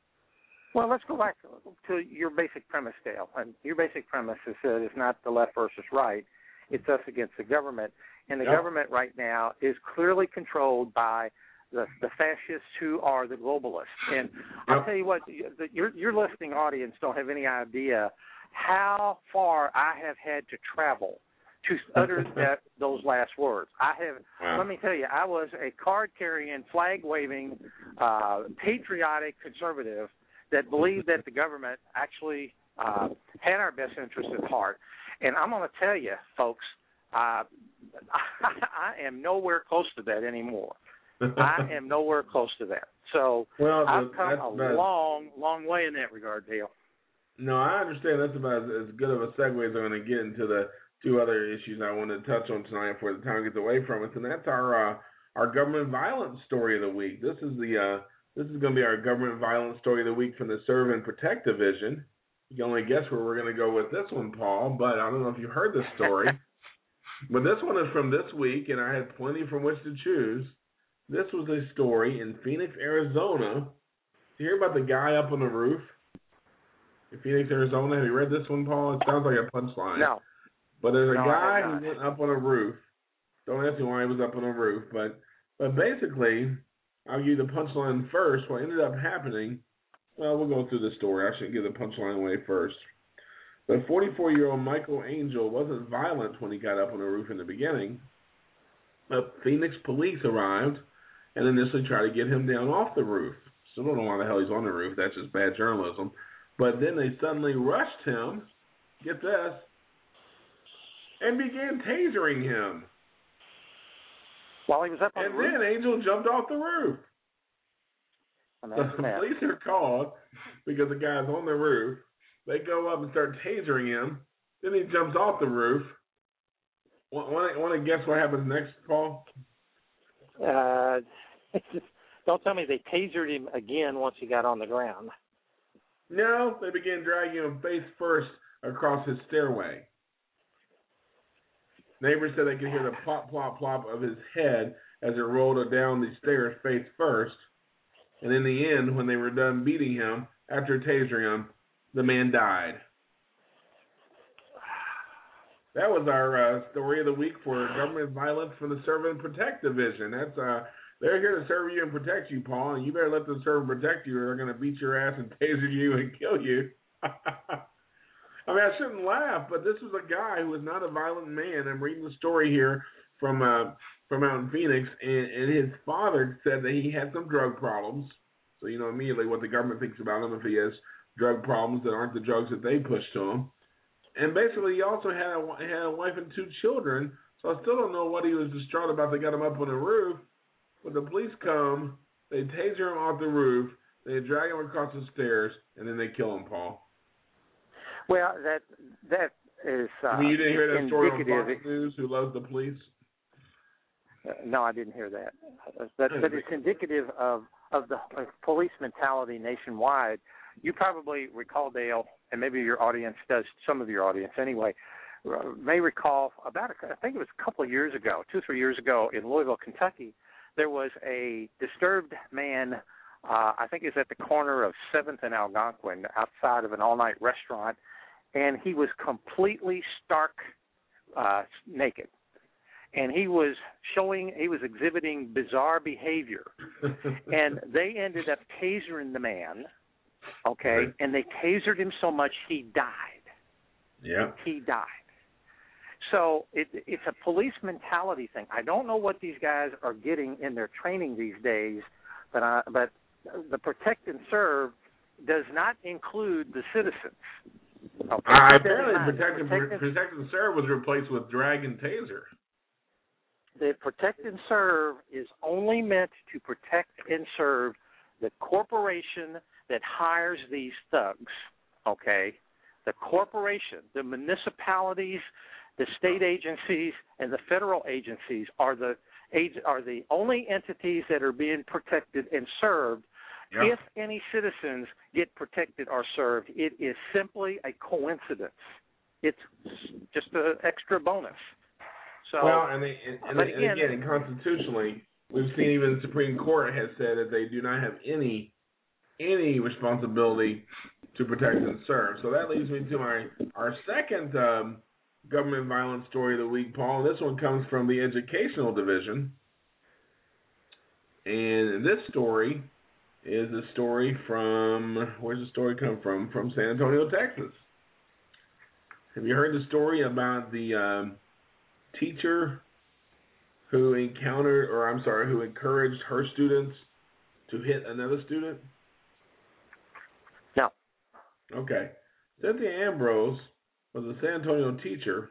Well, let's go back to your basic premise, Dale. And your basic premise is that it's not the left versus right. It's us against the government. And the yep. government right now is clearly controlled by the, the fascists who are the globalists. And I'll Yep. tell you what, the, your, your listening audience don't have any idea how far I have had to travel to utter that those last words. I have. Wow. Let me tell you, I was a card-carrying, flag-waving, uh, patriotic conservative that believed that the government actually uh, had our best interests at heart. And I'm going to tell you, folks, uh, I am nowhere close to that anymore. I am nowhere close to that. So well, I've the, come that's a about, long, long way in that regard, Dale. No, I understand. That's about as, as good of a segue as I'm going to get into the two other issues I wanted to touch on tonight before the time gets away from us, and that's our uh, our government violence story of the week. This is the uh, this is going to be our government violence story of the week from the Serve and Protect Division. You can only guess where we're going to go with this one, Paul, but I don't know if you heard this story. But this one is from this week, and I had plenty from which to choose. This was a story in Phoenix, Arizona. Did you hear about the guy up on the roof in Phoenix, Arizona? Have you read this one, Paul? It sounds like a punchline. No. But there's a No, guy I have who not. went up on a roof. Don't ask me why he was up on a roof, but but basically, I'll give you the punchline first. What ended up happening, well, we'll go through the story. I shouldn't give the punchline away first. But forty-four-year-old Michael Angel wasn't violent when he got up on the roof in the beginning. But Phoenix police arrived and initially tried to get him down off the roof. Still don't know why the hell he's on the roof. That's just bad journalism. But then they suddenly rushed him, get this, and began tasering him. While he was up on And the roof? then Angel jumped off the roof. Imagine The that. police are called because the guy's on the roof. They go up and start tasering him. Then he jumps off the roof. Want to guess what happens next, Paul? Uh, don't tell me they tasered him again once he got on the ground. No, they began dragging him face first across his stairway. Neighbors said they could hear the plop, plop, plop of his head as it rolled down the stairs face first. And in the end, when they were done beating him, after tasering him, the man died. That was our uh, story of the week for government violence from the Serve and Protect Division. That's uh, they're here to serve you and protect you, Paul, and you better let them serve and protect you, or they're going to beat your ass and taser you and kill you. I mean, I shouldn't laugh, but this was a guy who was not a violent man. I'm reading the story here from uh, from out in Phoenix, and, and his father said that he had some drug problems. So you know immediately what the government thinks about him if he has drug problems that aren't the drugs that they push to him. And basically, he also had a, had a wife and two children, so I still don't know what he was distraught about. They got him up on the roof. When the police come, they taser him off the roof, they drag him across the stairs, and then they kill him, Paul. Well, that that is uh, I mean, you didn't hear that story on indicative. Fox News, Who Loves the Police? Uh, no, I didn't hear that. Uh, But, but it's indicative of, of the of police mentality nationwide. You probably recall, Dale, and maybe your audience does, some of your audience anyway, uh, may recall about, a, I think it was a couple of years ago, two or three years ago in Louisville, Kentucky, there was a disturbed man, uh, I think it was at the corner of seventh and Algonquin, outside of an all-night restaurant, and he was completely stark uh, naked. And he was showing, he was exhibiting bizarre behavior. And they ended up tasering the man, okay, Right. and they tasered him so much he died. Yeah. He died. So it, it's a police mentality thing. I don't know what these guys are getting in their training these days, but uh, but the Protect and Serve does not include the citizens. Okay? Uh, Keep that in apparently, mind. Protect and, Protect and- Protect and Serve was replaced with Drag and Taser. The Protect and Serve is only meant to protect and serve the corporation that hires these thugs, okay? The corporation, the municipalities, the state agencies, and the federal agencies are the are the only entities that are being protected and served. Yeah. If any citizens get protected or served, it is simply a coincidence. It's just an extra bonus. So, well, and, they, and, and, but and again, again, and constitutionally, we've seen even the Supreme Court has said that they do not have any any responsibility to protect and serve. So that leads me to my our second um, government violence story of the week, Paul. This one comes from the Educational Division. And this story is a story from, where's the story come from? From San Antonio, Texas. Have you heard the story about the um, teacher who encountered, or I'm sorry, who encouraged her students to hit another student? No. Okay. Cynthia Ambrose was a San Antonio teacher,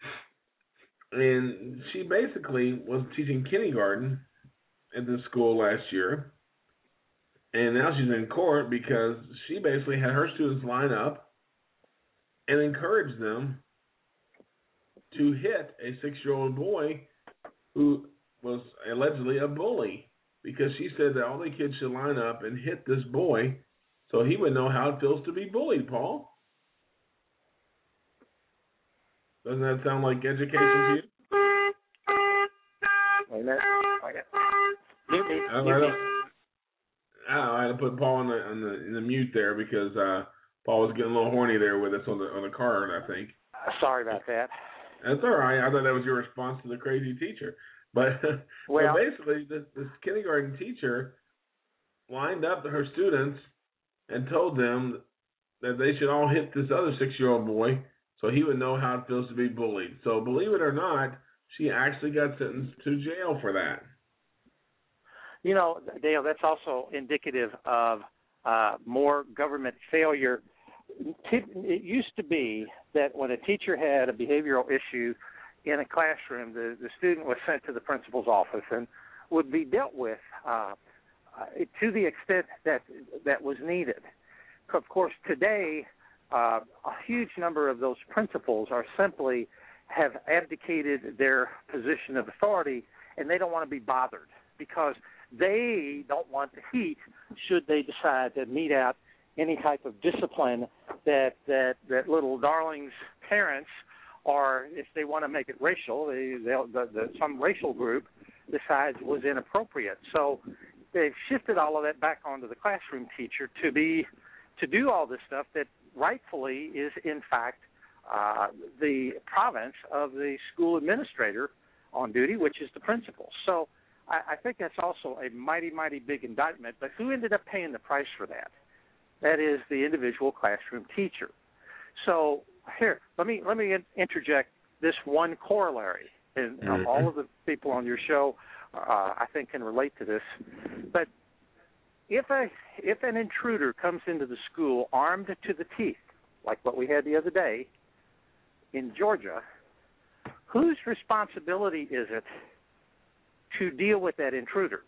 and she basically was teaching kindergarten at this school last year, and now she's in court because she basically had her students line up and encourage them to hit a six-year-old boy who was allegedly a bully, because she said that all the kids should line up and hit this boy so he would know how it feels to be bullied, Paul. Doesn't that sound like education to you? Wait a minute. Mute me. I, Mute I, me. I had to put Paul in the, in the, in the mute there because uh, Paul was getting a little horny there with us on the on the card, I think. Sorry about that. That's all right. I thought that was your response to the crazy teacher. But, well, but basically, this, this kindergarten teacher lined up her students and told them that they should all hit this other six-year-old boy so he would know how it feels to be bullied. So believe it or not, she actually got sentenced to jail for that. You know, Dale, that's also indicative of uh, more government failure. It used to be that when a teacher had a behavioral issue in a classroom, the, the student was sent to the principal's office and would be dealt with uh, uh, to the extent that that was needed. Of course, today, uh, a huge number of those principals are simply have abdicated their position of authority, and they don't want to be bothered because they don't want the heat should they decide to mete out any type of discipline that that, that little darling's parents, or if they want to make it racial, they, they'll, the, the, some racial group decides was inappropriate. So they've shifted all of that back onto the classroom teacher to be to do all this stuff that rightfully is, in fact, uh, the province of the school administrator on duty, which is the principal. So I, I think that's also a mighty, mighty big indictment. But who ended up paying the price for that? That is the individual classroom teacher. So here, let me let me interject this one corollary, and mm-hmm. all of the people on your show, uh, I think, can relate to this. But if a if an intruder comes into the school armed to the teeth, like what we had the other day in Georgia, whose responsibility is it to deal with that intruder?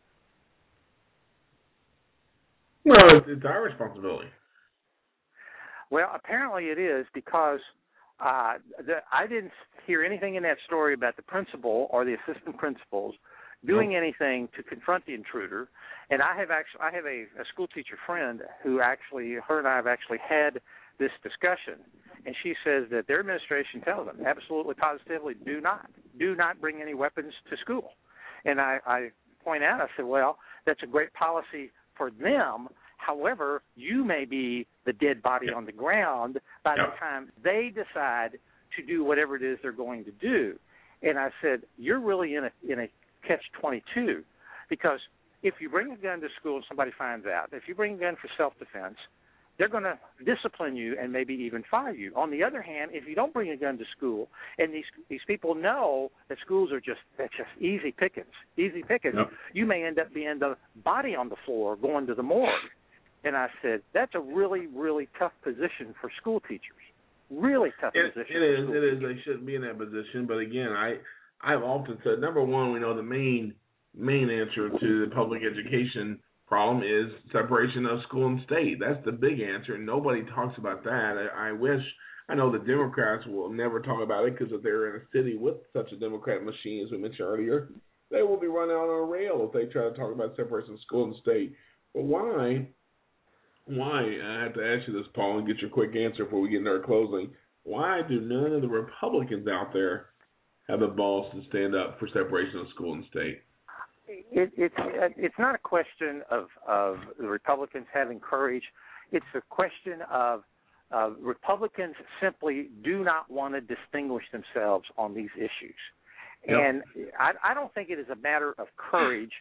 No, it's, it's our responsibility. Well, apparently it is, because uh, the, I didn't hear anything in that story about the principal or the assistant principals doing nope. anything to confront the intruder. And I have actually, I have a, a school teacher friend who actually, her and I have actually had this discussion, and she says that their administration tells them absolutely, positively, do not, do not bring any weapons to school. And I, I point out, I said, well, that's a great policy for them. However, you may be the dead body on the ground by yep. the time they decide to do whatever it is they're going to do. And I said, you're really in a in a catch twenty-two, because if you bring a gun to school and somebody finds out, if you bring a gun for self-defense, they're going to discipline you and maybe even fire you. On the other hand, if you don't bring a gun to school, and these these people know that schools are just that's just easy pickings, easy pickings, yep. you may end up being the body on the floor going to the morgue. And I said, that's a really, really tough position for school teachers. Really tough it, position. It is. It is. They shouldn't be in that position. But again, I I've often said, number one, we know the main main answer to the public education problem is separation of school and state. That's the big answer, and nobody talks about that. I, I wish, I know the Democrats will never talk about it, because if they're in a city with such a Democrat machine, as we mentioned earlier, they will be running on a rail if they try to talk about separation of school and state. But why, why, I have to ask you this, Paul, and get your quick answer before we get into our closing, why do none of the Republicans out there have the balls to stand up for separation of school and state? It, it's it's not a question of, of the Republicans having courage. It's a question of uh, Republicans simply do not want to distinguish themselves on these issues. Yep. And I, I don't think it is a matter of courage.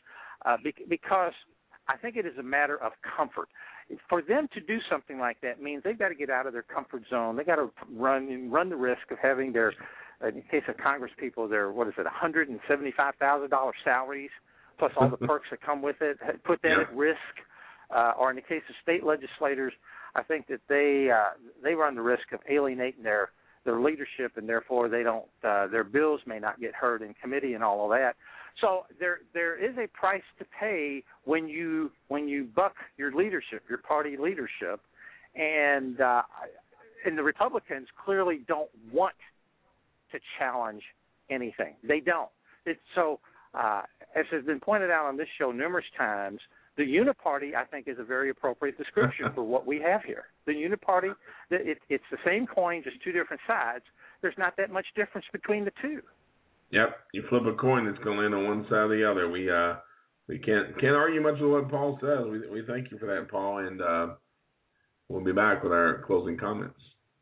uh, be- because I think it is a matter of comfort. For them to do something like that means they've got to get out of their comfort zone. They've got to run run the risk of having their, in the case of Congress people, their, what is it, one hundred seventy-five thousand dollars salaries, plus all the perks that come with it, put that yeah. at risk. Uh, or in the case of state legislators, I think that they uh, they run the risk of alienating their, their leadership, and therefore they don't uh, their bills may not get heard in committee and all of that. So there there is a price to pay when you when you buck your leadership, your party leadership, and uh, and the Republicans clearly don't want to challenge anything. They don't. It's so uh, as has been pointed out on this show numerous times, the uniparty I think is a very appropriate description for what we have here. The uniparty, it, it's the same coin, just two different sides. There's not that much difference between the two. Yep, you flip a coin, it's going to land on one side or the other. We uh, we can't can't argue much with what Paul says. We we thank you for that, Paul, and uh, we'll be back with our closing comments.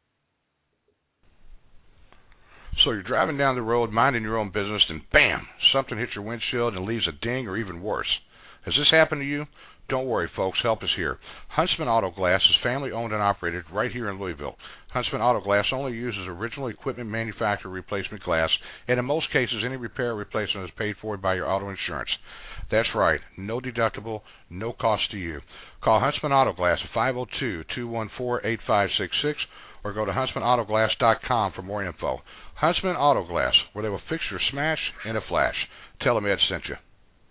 So you're driving down the road, minding your own business, and bam, something hits your windshield and leaves a ding or even worse. Has this happened to you? Don't worry, folks. Help is here. Huntsman Auto Glass is family-owned and operated right here in Louisville. Huntsman Auto Glass only uses original equipment manufacturer replacement glass, and in most cases, any repair or replacement is paid for by your auto insurance. That's right. No deductible, no cost to you. Call Huntsman Auto Glass at five oh two, two one four, eight five six six or go to huntsman auto glass dot com for more info. Huntsman Auto Glass, where they will fix your smash in a flash. Tell them Ed sent you.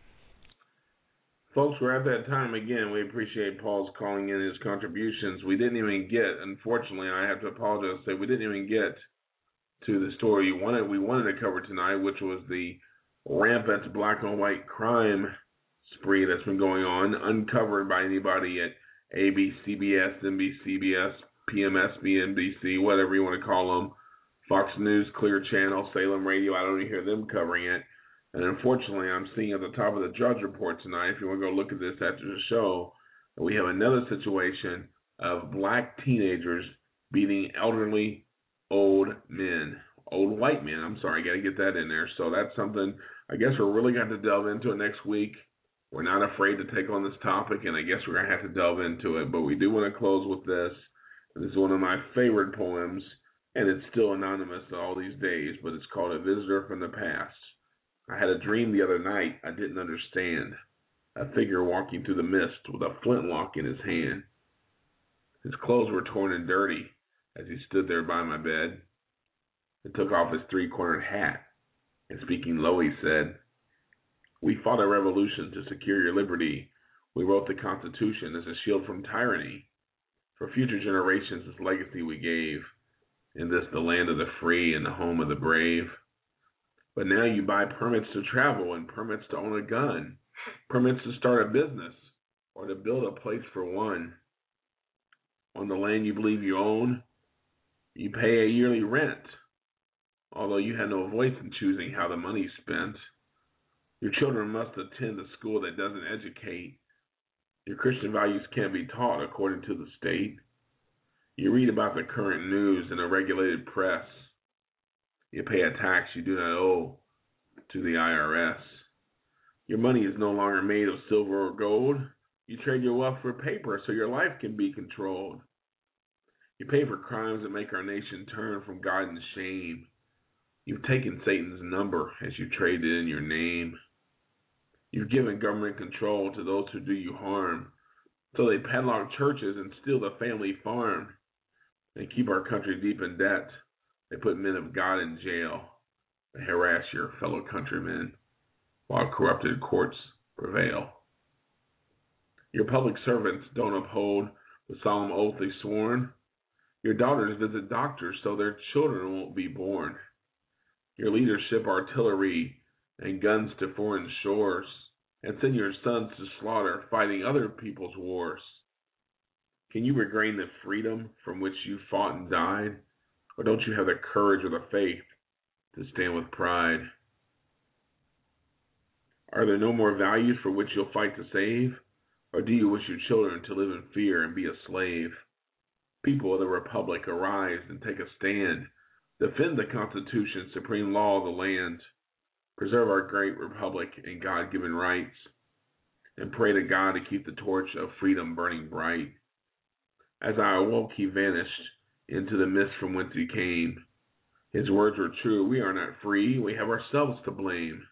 Folks, we're at that time again. We appreciate Paul's calling in his contributions. We didn't even get, unfortunately, I have to apologize, say we didn't even get to the story you wanted, we wanted to cover tonight, which was the rampant black and white crime spree that's been going on, uncovered by anybody at A B C, C B S, N B C, C B S, P M S, B N B C, whatever you want to call them, Fox News, Clear Channel, Salem Radio. I don't even hear them covering it. And unfortunately, I'm seeing at the top of the Judge Report tonight, if you want to go look at this after the show, we have another situation of black teenagers beating elderly old men. Old white men, I'm sorry, got to get that in there. So that's something, I guess we're really going to have to delve into it next week. We're not afraid to take on this topic, and I guess we're going to have to delve into it. But we do want to close with this. This is one of my favorite poems, and it's still anonymous all these days, but it's called A Visitor from the Past. I had a dream the other night I didn't understand. A figure walking through the mist with a flintlock in his hand. His clothes were torn and dirty as he stood there by my bed. He took off his three-cornered hat, and speaking low he said, "We fought a revolution to secure your liberty. We wrote the Constitution as a shield from tyranny. For future generations this legacy we gave. In this the land of the free and the home of the brave. But now you buy permits to travel and permits to own a gun, permits to start a business or to build a place for one. On the land you believe you own, you pay a yearly rent, although you had no voice in choosing how the money's spent. Your children must attend a school that doesn't educate. Your Christian values can't be taught according to the state. You read about the current news in a regulated press. You pay a tax you do not owe to the I R S. Your money is no longer made of silver or gold. You trade your wealth for paper so your life can be controlled. You pay for crimes that make our nation turn from God and shame. You've taken Satan's number as you traded in your name. You've given government control to those who do you harm, so they padlock churches and steal the family farm and keep our country deep in debt. They put men of God in jail. They harass your fellow countrymen while corrupted courts prevail. Your public servants don't uphold the solemn oath they sworn. Your daughters visit doctors so their children won't be born. Your leaders ship artillery and guns to foreign shores and send your sons to slaughter fighting other people's wars. Can you regain the freedom from which you fought and died? Or don't you have the courage or the faith to stand with pride? Are there no more values for which you'll fight to save? Or do you wish your children to live in fear and be a slave? People of the Republic, arise and take a stand. Defend the Constitution, supreme law of the land. Preserve our great Republic and God-given rights. and pray to God to keep the torch of freedom burning bright. As I awoke, he vanished into the mist from whence he came. His words were true. We are not free. We have ourselves to blame.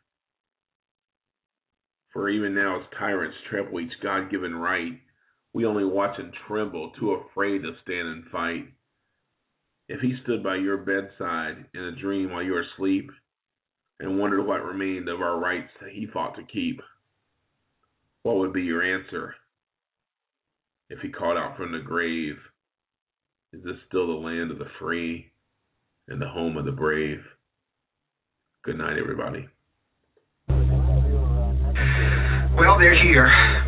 For even now, as tyrants trample each God-given right, we only watch and tremble, too afraid to stand and fight. If he stood by your bedside in a dream while you were asleep and wondered what remained of our rights that he fought to keep, what would be your answer? If he called out from the grave, is this still the land of the free and the home of the brave? Good night, everybody. Well, they're here.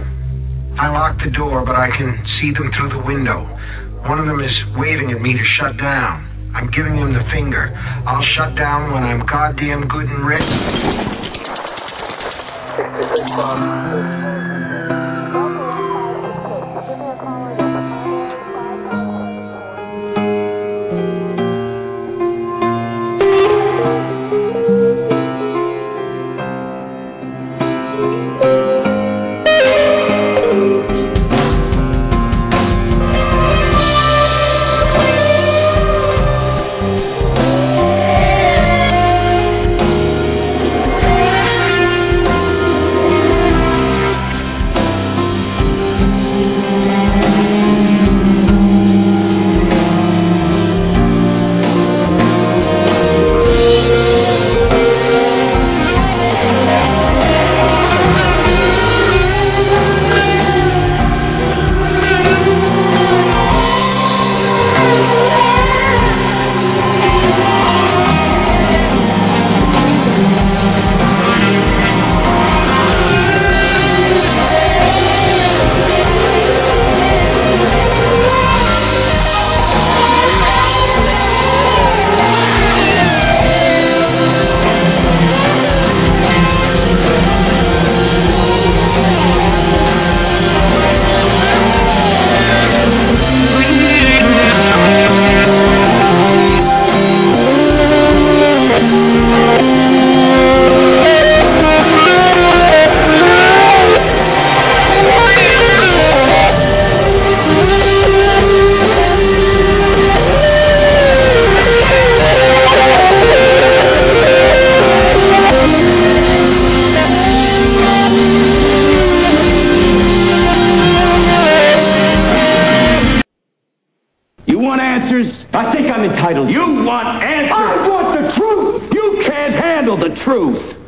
I locked the door, but I can see them through the window. One of them is waving at me to shut down. I'm giving him the finger. I'll shut down when I'm goddamn good and ready. I think I'm entitled. You want answers? I want the truth. You can't handle the truth.